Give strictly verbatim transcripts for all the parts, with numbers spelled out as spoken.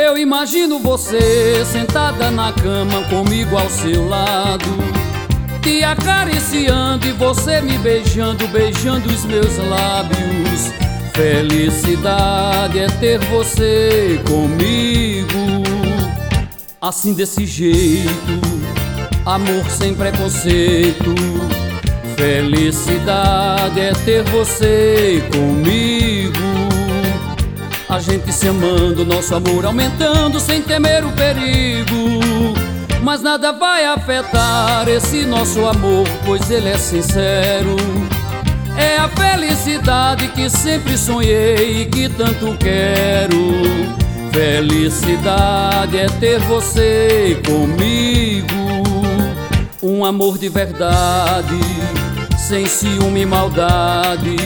Eu imagino você sentada na cama comigo ao seu lado, te acariciando e você me beijando, beijando os meus lábios. Felicidade é ter você comigo, assim desse jeito, amor sem preconceito. Felicidade é ter você comigo, a gente se amando, nosso amor aumentando sem temer o perigo. Mas nada vai afetar esse nosso amor, pois ele é sincero. É a felicidade que sempre sonhei e que tanto quero. Felicidade é ter você comigo, um amor de verdade, sem ciúme e maldade.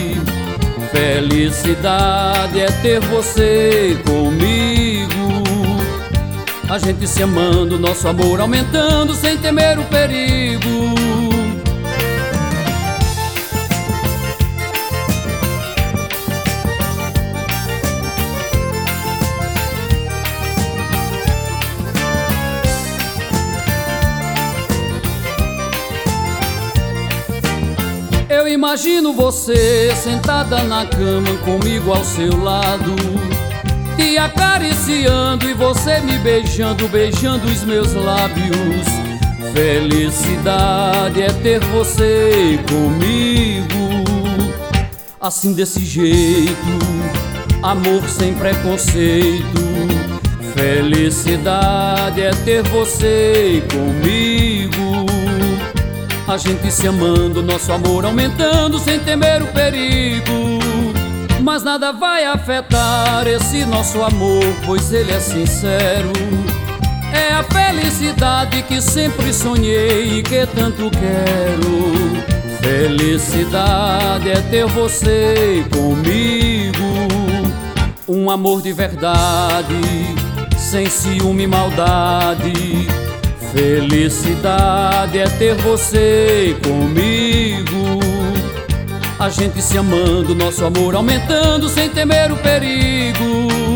Felicidade é ter você comigo, a gente se amando, nosso amor aumentando sem temer o perigo. Eu imagino você sentada na cama comigo ao seu lado, te acariciando e você me beijando, beijando os meus lábios. Felicidade é ter você comigo, assim desse jeito, amor sem preconceito. Felicidade é ter você comigo, a gente se amando, nosso amor aumentando sem temer o perigo. Mas nada vai afetar esse nosso amor, pois ele é sincero. É a felicidade que sempre sonhei e que tanto quero. Felicidade é ter você comigo, um amor de verdade, sem ciúme e maldade. Felicidade é ter você comigo, a gente se amando, nosso amor aumentando sem temer o perigo.